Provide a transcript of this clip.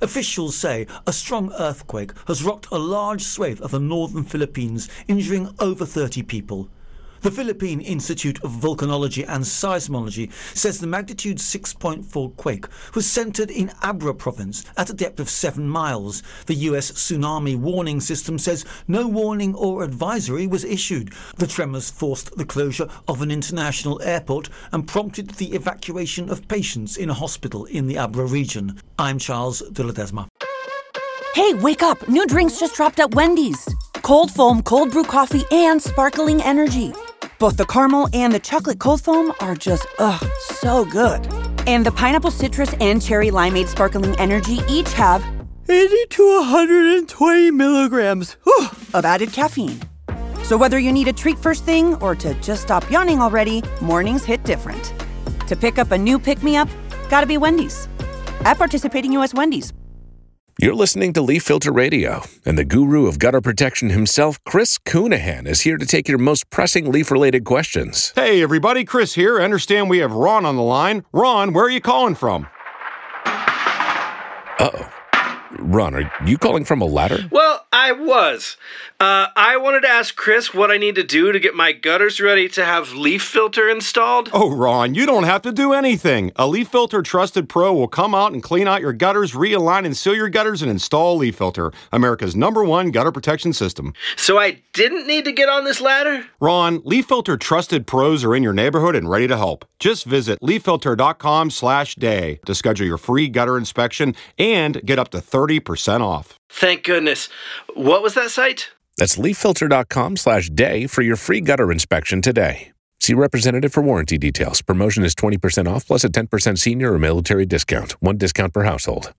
Officials say a strong earthquake has rocked a large swathe of the northern Philippines, injuring over 30 people. The Philippine Institute of Volcanology and Seismology says the magnitude 6.4 quake was centered in Abra province at a depth of 7 miles. The US tsunami warning system says no warning or advisory was issued. The tremors forced the closure of an international airport and prompted the evacuation of patients in a hospital in the Abra region. I'm Charles de Ledesma. Hey, wake up! New drinks just dropped at Wendy's. Cold foam, cold brew coffee, and sparkling energy. Both the caramel and the chocolate cold foam are just, so good. And the pineapple citrus and cherry limeade sparkling energy each have 80 to 120 milligrams of added caffeine. So whether you need a treat first thing or to just stop yawning already, mornings hit different. To pick up a new pick-me-up, gotta be Wendy's. At participating U.S. Wendy's. You're listening to Leaf Filter Radio, and the guru of gutter protection himself, Chris Coonahan, is here to take your most pressing leaf-related questions. Hey, everybody, Chris here. I understand we have Ron on the line. Ron, where are you calling from? Uh-oh. Ron, are you calling from a ladder? Well, I was. I wanted to ask Chris what I need to do to get my gutters ready to have Leaf Filter installed. Oh, Ron, you don't have to do anything. A Leaf Filter Trusted Pro will come out and clean out your gutters, realign and seal your gutters, and install Leaf Filter, America's #1 gutter protection system. So I didn't need to get on this ladder? Ron, Leaf Filter Trusted Pros are in your neighborhood and ready to help. Just visit leaffilter.com/day to schedule your free gutter inspection and get up to 30% off. Thank goodness. What was that site? That's leaffilter.com/day for your free gutter inspection today. See representative for warranty details. Promotion is 20% off plus a 10% senior or military discount. One discount per household.